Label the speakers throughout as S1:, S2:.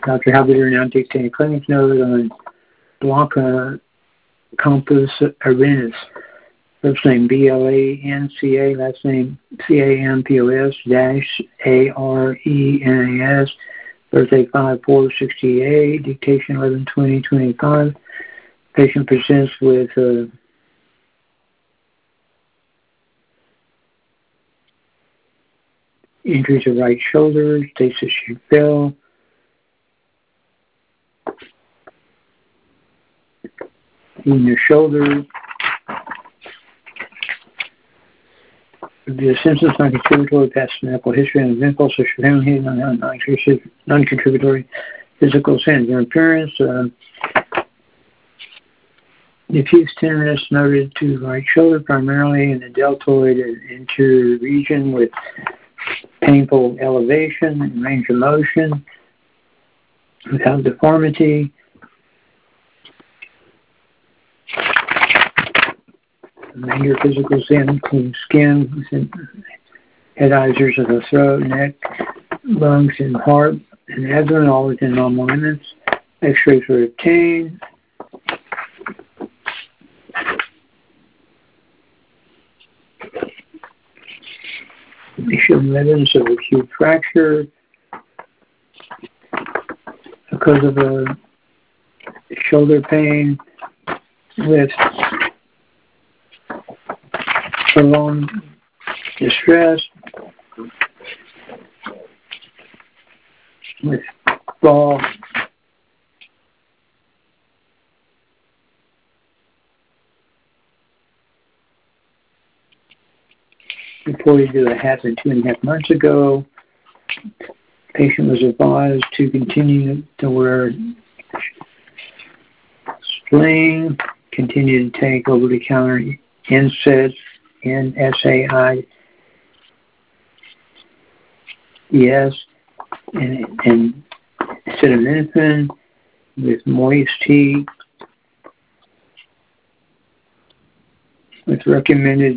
S1: Dr. Halbiter now dictating clinic note on Blanca Campos Arenas. First name Blanca, last name Campos -Arenas. Birthday 5/4/68. Dictation 11/20/25. Patient presents with injury to right shoulder. States that she fell. In the shoulder. The symptoms non-contributory past medical history and eventful social family, non-contributory physical signs. Their appearance, diffuse tenderness noted to right shoulder, primarily in the deltoid and anterior region with painful elevation and range of motion without deformity. Major physical signs include skin, head injuries of the throat, neck, lungs, and heart, and abdomen, all within normal limits. X-rays were obtained. They showed evidence of acute fracture because of a shoulder pain with prolonged distress, with fall, reported to have happened 2.5 months ago. Patient was advised to continue to wear sling, continue to take over-the-counter NSAIDs, NSAIDs, and acetaminophen with moist tea, with recommended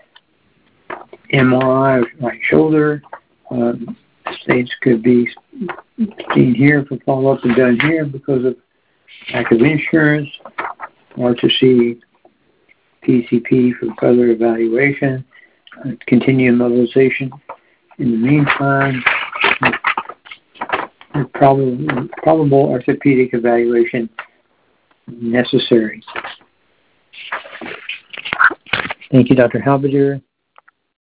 S1: MRI of right shoulder. States could be seen here for follow-up and done here because of lack of insurance, or to see PCP for further evaluation, continue mobilization. In the meantime, probable orthopedic evaluation necessary. Thank you, Dr. Halbiter.